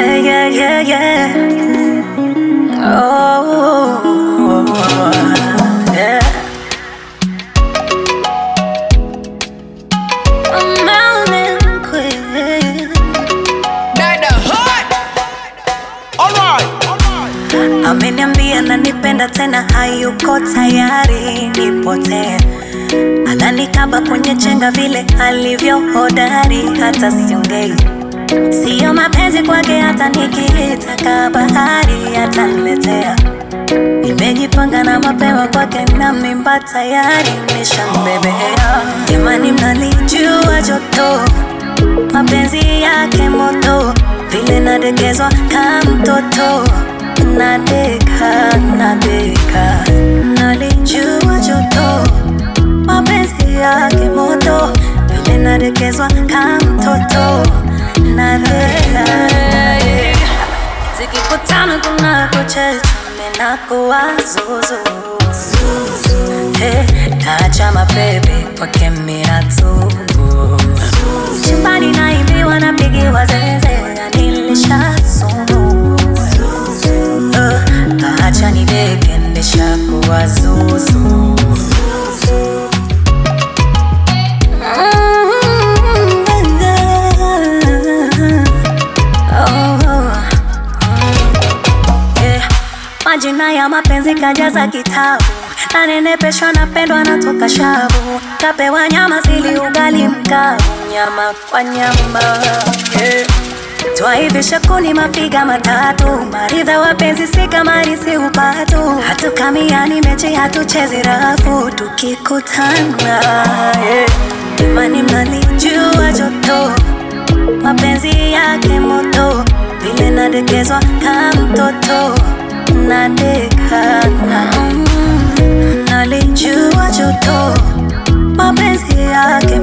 yeah. Oh, yeah. I'm mountain queen. Dada hot. Alright. Ameniambia nanipenda tena, hayuko tayari nipotee. Ananikaba kwenye chenga vile alivyo hodari, hata siongei. Sio mapenzi kwake, hata nikitaka bahari ataniletea. Nimejipanga na mapema kwake, na mimba tayari nishambebea. Jamani, mnalijua joto, mapenzi yake moto, vile nadekezwa kama mtoto. Nadeka, nalijua joto, mapenzi yake moto, vile nadekezwa kama mtoto. Nadeka, zikikutana kuna kuchecha, menakuwa zuzu. Tacha mapepe kwake miratu. Chumbani naimbiwa, napigiwa zeze, nilisha sumu. Acha nideke, nishakuwa zuzu. Majina ya mapenzi kajaza kitabu, nanenepeshwa, napendwa, natoka shavu. Kapewa nyama zili ugali mkavu, nyama kwa nyama, yeah. Twaivisha kuni mapiga matatu, maridha wapenzi si kama risi upatu. Hatukamiani mechi, hatuchezi rafu, tukikutana, yeah. Imani mnalijua joto, mapenzi yake moto, vile nadekezwa kama mtoto. Nadeka, nalijua joto, mapenzi yake